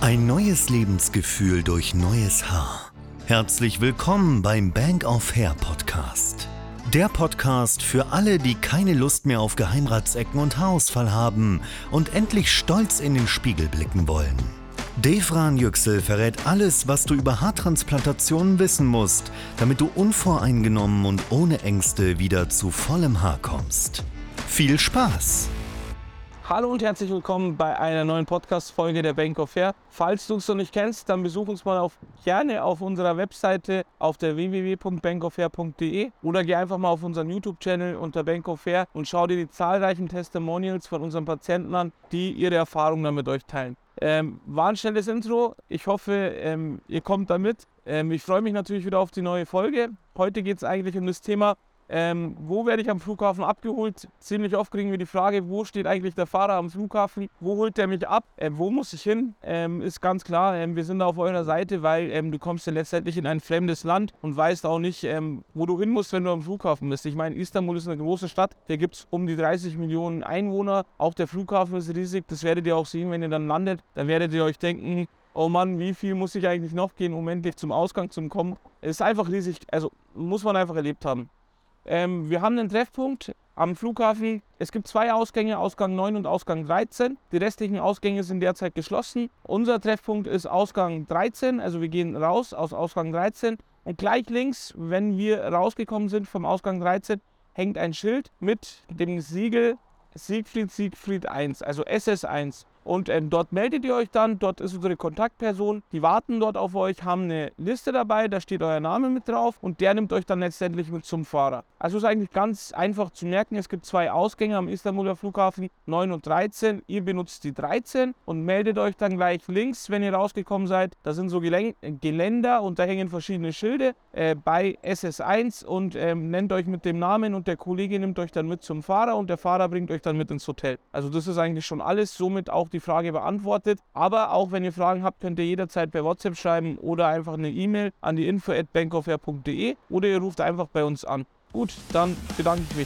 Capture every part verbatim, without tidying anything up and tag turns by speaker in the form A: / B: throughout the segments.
A: Ein neues Lebensgefühl durch neues Haar. Herzlich willkommen beim Bank of Hair Podcast. Der Podcast für alle, die keine Lust mehr auf Geheimratsecken und Haarausfall haben und endlich stolz in den Spiegel blicken wollen. Devran Yüksel verrät alles, was du über Haartransplantationen wissen musst, damit du unvoreingenommen und ohne Ängste wieder zu vollem Haar kommst. Viel Spaß!
B: Hallo und herzlich willkommen bei einer neuen Podcast-Folge der Bank of Hair. Falls du es noch nicht kennst, dann besuch uns mal auf, gerne auf unserer Webseite auf der w w w punkt bank of hair punkt d e oder geh einfach mal auf unseren YouTube-Channel unter Bank of Hair und schau dir die zahlreichen Testimonials von unseren Patienten an, die ihre Erfahrungen dann mit euch teilen. Ähm, war ein schnelles Intro. Ich hoffe, ähm, ihr kommt damit. Ähm, ich freue mich natürlich wieder auf die neue Folge. Heute geht es eigentlich um das Thema, Ähm, wo werde ich am Flughafen abgeholt? Ziemlich oft kriegen wir die Frage, wo steht eigentlich der Fahrer am Flughafen? Wo holt der mich ab? Ähm, wo muss ich hin? Ähm, ist ganz klar, ähm, wir sind da auf eurer Seite, weil ähm, du kommst ja letztendlich in ein fremdes Land und weißt auch nicht, ähm, wo du hin musst, wenn du am Flughafen bist. Ich meine, Istanbul ist eine große Stadt, hier gibt es um die dreißig Millionen Einwohner. Auch der Flughafen ist riesig, das werdet ihr auch sehen, wenn ihr dann landet. Dann werdet ihr euch denken, oh Mann, wie viel muss ich eigentlich noch gehen, um endlich zum Ausgang zu kommen? Es ist einfach riesig, also muss man einfach erlebt haben. Ähm, wir haben einen Treffpunkt am Flughafen. Es gibt zwei Ausgänge, Ausgang neun und Ausgang dreizehn. Die restlichen Ausgänge sind derzeit geschlossen. Unser Treffpunkt ist Ausgang dreizehn, also wir gehen raus aus Ausgang dreizehn. Und gleich links, wenn wir rausgekommen sind vom Ausgang dreizehn, hängt ein Schild mit dem Siegel Siegfried Siegfried eins, also S S eins. Und ähm, dort meldet ihr euch dann, dort ist unsere Kontaktperson, die warten dort auf euch, haben eine Liste dabei, da steht euer Name mit drauf und der nimmt euch dann letztendlich mit zum Fahrer. Also ist eigentlich ganz einfach zu merken, es gibt zwei Ausgänge am Istanbuler Flughafen, neun und dreizehn. Ihr benutzt die dreizehn und meldet euch dann gleich links, wenn ihr rausgekommen seid. Da sind so Gelen- Geländer und da hängen verschiedene Schilde äh, bei S S eins und ähm, nennt euch mit dem Namen und der Kollege nimmt euch dann mit zum Fahrer und der Fahrer bringt euch dann mit ins Hotel. Also das ist eigentlich schon alles, somit auch die Frage beantwortet. Aber auch wenn ihr Fragen habt, könnt ihr jederzeit per WhatsApp schreiben oder einfach eine E-Mail an die info at bank of hair punkt d e oder ihr ruft einfach bei uns an. Gut, dann bedanke ich mich.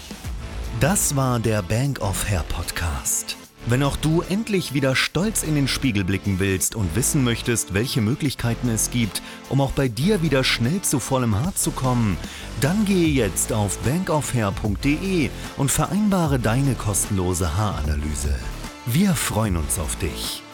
A: Das war der Bank of Hair Podcast. Wenn auch du endlich wieder stolz in den Spiegel blicken willst und wissen möchtest, welche Möglichkeiten es gibt, um auch bei dir wieder schnell zu vollem Haar zu kommen, dann gehe jetzt auf bank of hair punkt d e und vereinbare deine kostenlose Haaranalyse. Wir freuen uns auf dich.